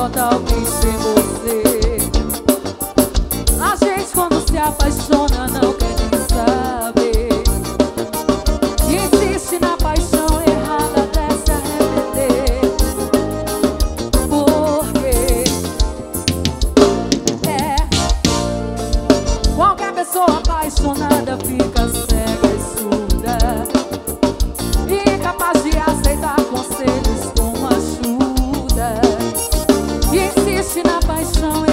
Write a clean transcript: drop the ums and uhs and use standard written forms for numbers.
totalmente sem você. A gente quando se apaixona não quer nem saber, insiste na paixão errada até se arrepender. Porque qualquer pessoa apaixonada fica cega e surda, incapaz de aceitar conselhos como ajuda, insiste na paixão